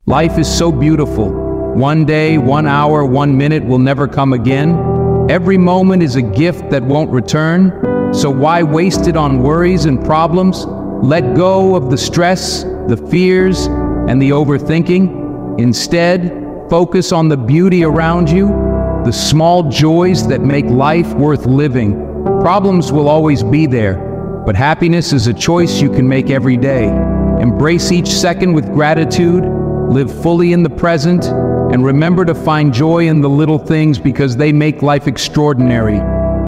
Life is so beautiful. One day, 1 hour, 1 minute will never come again. Every moment is a gift that won't return. So why waste it on worries and problems? Let go of the stress, the fears, and the overthinking. Instead, focus on the beauty around you, the small joys that make life worth living. Problems will always be there, but happiness is a choice you can make every day. Embrace each second with gratitude, live fully in the present, and remember to find joy in the little things because they make life extraordinary.